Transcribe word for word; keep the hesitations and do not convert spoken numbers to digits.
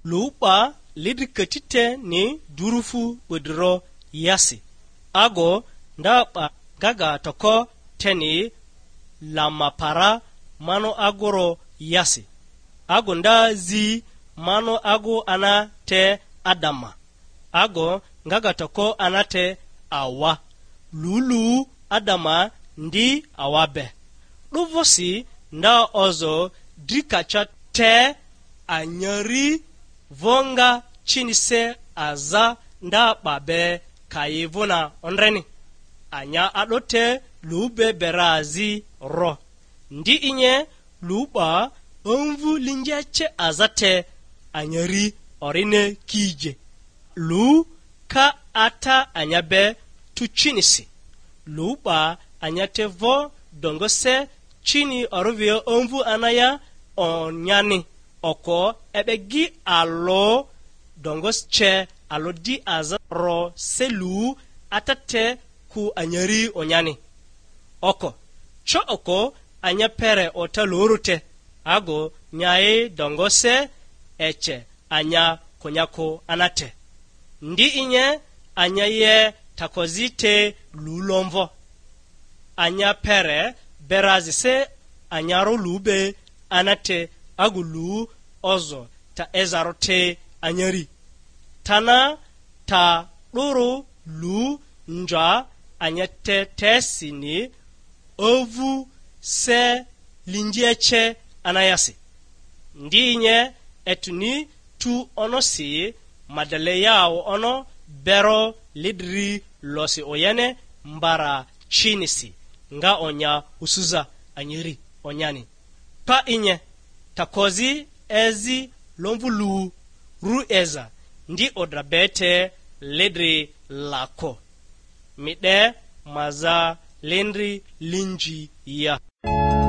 lupa lidri ketite ni durufu budro yasi ago ndapa gaga toko teni lama para mano agoro yasi ago nda zi mano ago ana te adama ago ngaga toko anate awa lulu adama ndi awabe luvosi nda ozo drikacha te anyari vonga chinise aza nda babe kayivuna onreni anya adote lube berazi ro ndi inye luba onvu linjeche azate anyari orine kije lu ka ata anyabe tu chinisi luba anyate vo dongose chini oruvio onvu anaya onyani oko ebegi alo dongos che alo di azaro selu atate ku anyari onyani oko cho oko anya pere otalurute ago nyae dongose eche anya konyako anate ndi inye anya ye takozite lulomvo anya pere berazise anyaro lube anate agulu ozo ta ezarote anyari tana ta duru lu nja anyate tesini ovu se linjeche anayasi ndinye etuni tu onosi madale yao ono bero lidri losi oyene mbara chinisi nga onya usuza anyiri onyani pa inye takozi ezi lomvulu ru eza ndi odrabete ledri lako mide maza lendri linji ya